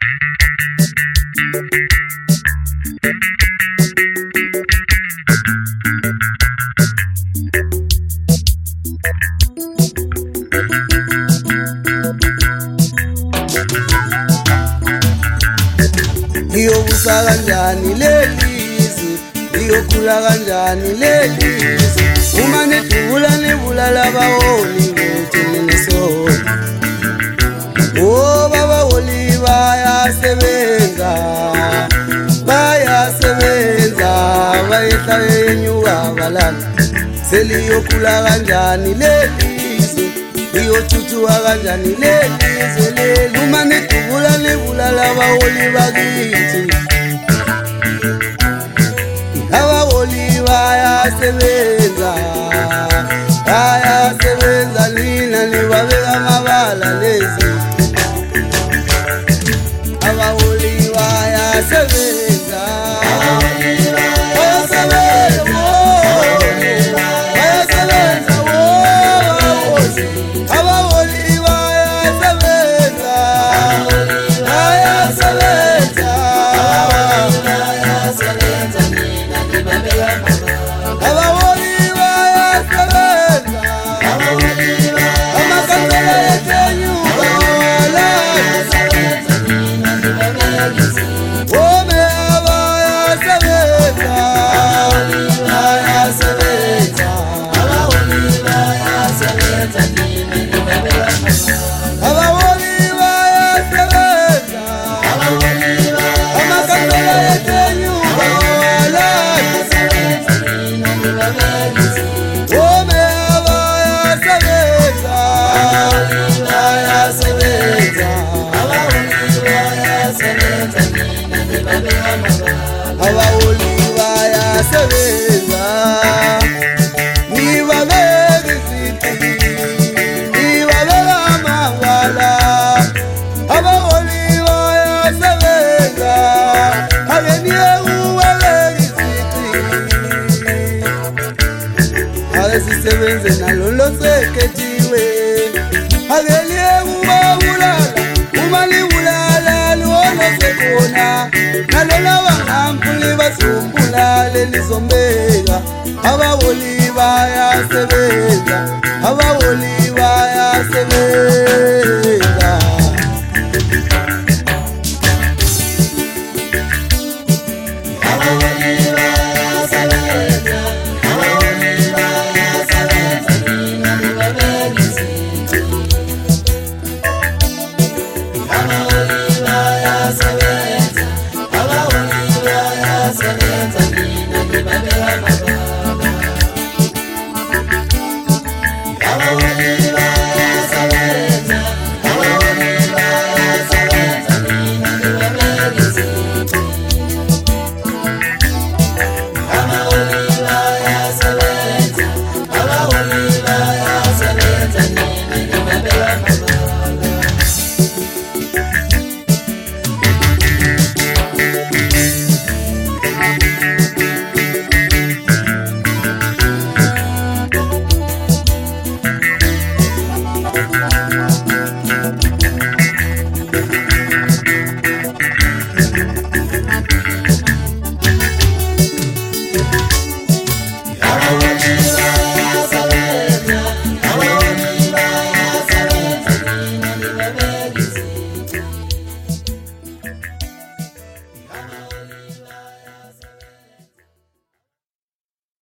Iyobusa kanjani lelizwe, iyokhula kanjani lelizwe, uma nedubula nebulala abaholi bethu nenesoni. Oh babaholi bayasebenza, bayasebenza, bayehla benyuka balala. Seliyokhula kanjani lelizwe, iyothuthuka kanjani lelizwe leli, uma nedubula nebulala abaholi bakithi. Abaholi bayasebenza, bayasebenza, nina nibabeka amabala lezi. Abaholi bayasebenza, bayasebenza, bayasebenza, abaholi bayasebenza, bayasebenza, abaholi bayasebenza, amakandela yethenyuka wome bayasebenza, bayasebenza, abaholi bayasebenza, amakandela yethenyuka wome bayasebenza, bayasebenza, abaholi bayasebenza, nibabeka izici, nibabeka amabala. Abaholi bayasebenza, akeniye ubabeka izici, ake sisebenze nalo losekhethiwe, akeniye ubabulala, uma libulala liwonosekhona, nalola bangampuli basumbulale lizombeka. Abaholi bayasebenza, abaholi bayasebenza.